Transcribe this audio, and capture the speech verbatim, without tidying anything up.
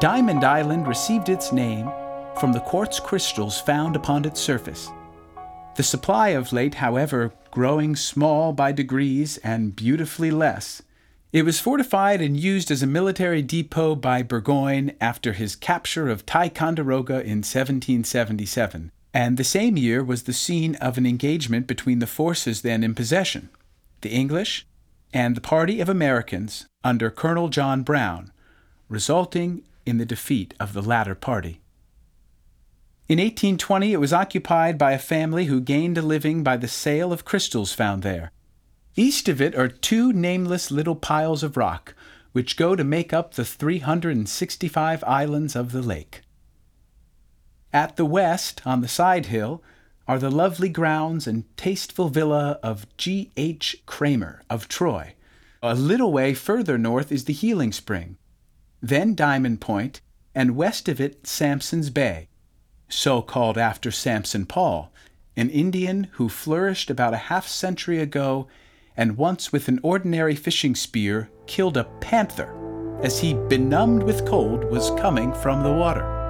Diamond Island received its name from the quartz crystals found upon its surface. The supply of late, however, growing small by degrees and beautifully less, it was fortified and used as a military depot by Burgoyne after his capture of Ticonderoga in seventeen seventy-seven, and the same year was the scene of an engagement between the forces then in possession, the English and the party of Americans under Colonel John Brown, resulting in the defeat of the latter party. In eighteen twenty, it was occupied by a family who gained a living by the sale of crystals found there. East of it are two nameless little piles of rock, which go to make up the three hundred sixty-five islands of the lake. At the west, on the side hill, are the lovely grounds and tasteful villa of G H Kramer of Troy. A little way further north is the Healing Spring, then Diamond Point, and west of it Samson's Bay, so called after Samson Paul, an Indian who flourished about a half century ago and once with an ordinary fishing spear killed a panther as he, benumbed with cold, was coming from the water.